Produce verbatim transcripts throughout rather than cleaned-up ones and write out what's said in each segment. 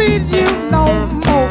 feed you no more.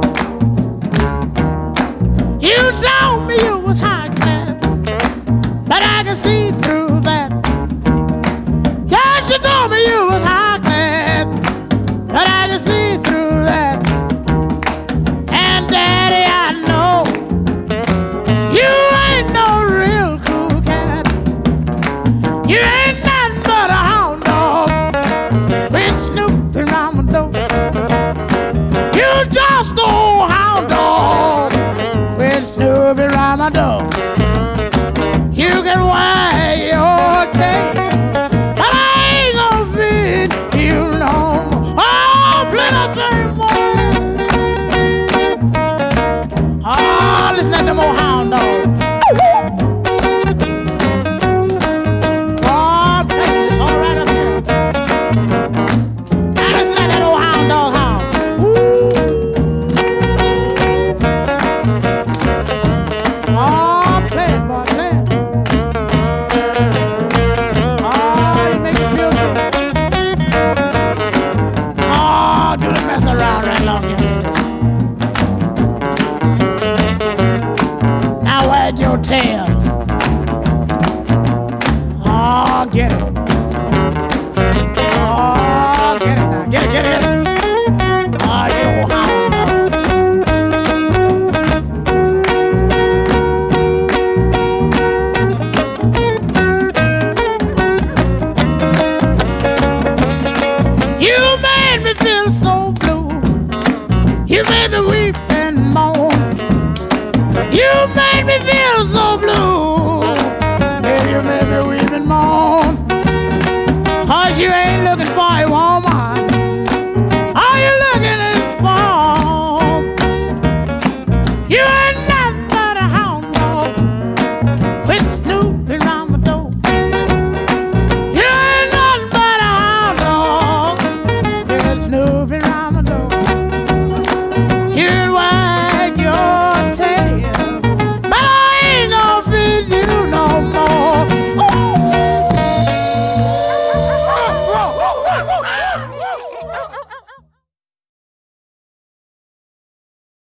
You told me you was high class, but I can see through that. Yes, you told me you was high class, but I can see through that. And Daddy, I know you ain't no real cool cat. You ain't nothing but a hound dog with Snoop around my door. You just old hound dog with Snoop around my door. You can wag your tail, but I ain't gonna feed you no more. Oh, plenty more. Oh, listen to them old hound dogs. Oh, baby, it's all right up here. Now listen to that old hound dog howl. Ooh. Oh, play it, boy, play it. Oh, you make me feel good. Oh, do the mess around right long here. Now wag your tail. Oh, get it. Oh, get it now. Get it, get it, get it. Oh, you old hound dog. You made me feel so blue. You made me weep and moan. You made me feel so blue. Yeah, you made me weep and moan.